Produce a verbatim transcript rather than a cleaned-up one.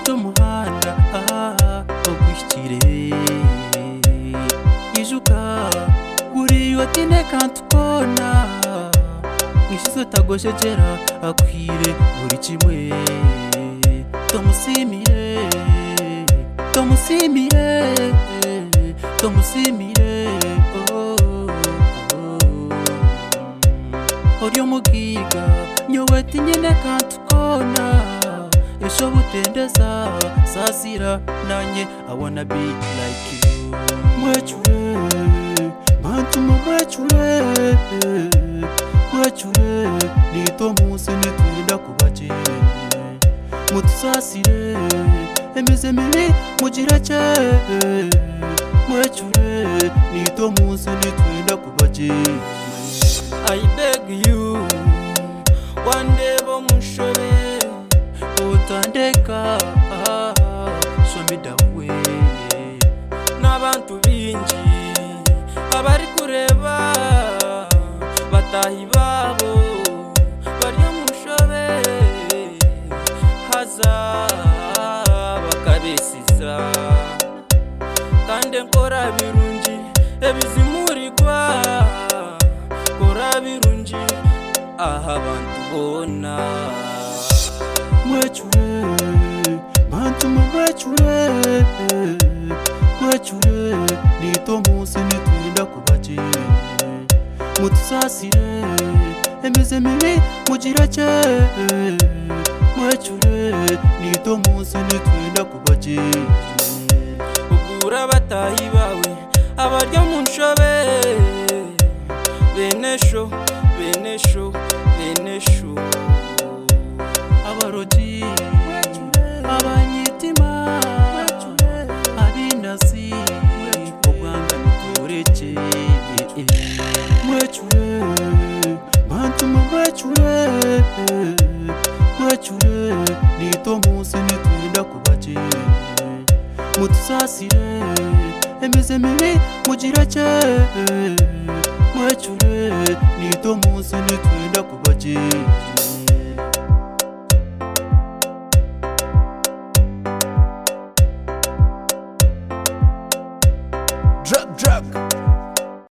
nito muhanda okwishikire ijuka uri watine kantukona ishizo tagoshegera akwire buri kimwe tomusimire tomusimire tomusimire Oryo mugiga nyoweti nyine kantukona Esho butendeza sazira nanye I wanna be like you Mwechure Mantuma mwechure Mwechure Nito munsi nitwenda kubaje Mutusasire Emize mibi mugirache Mwechure Nito munsi nitwenda kubaje I beg you, one day bo mushobe utandeka, show me the way. N'abantu binji abari kureba batahi babo bari mushobe haza bakabesiza kandi nkora birungi ebizimurirwa birungi aha bantu bona mwechure mantuma mwechure mwechure nito munsi nitwenda kubaje mutusasire emize mibi mugirache mwechure nito munsi nitwenda kubaje ugura batahi bawe abarya munshobe Benesho, Benesho, Benesho Abaroji, Abanyitima, Abinasi, Obanga Nitureche Mwechure, Mantuma mwechure Mwechure, Nito munsi nitwenda kubaje Mutusasire, emize mibi mugirache Mwechure, nito munsi nitwenda kubaje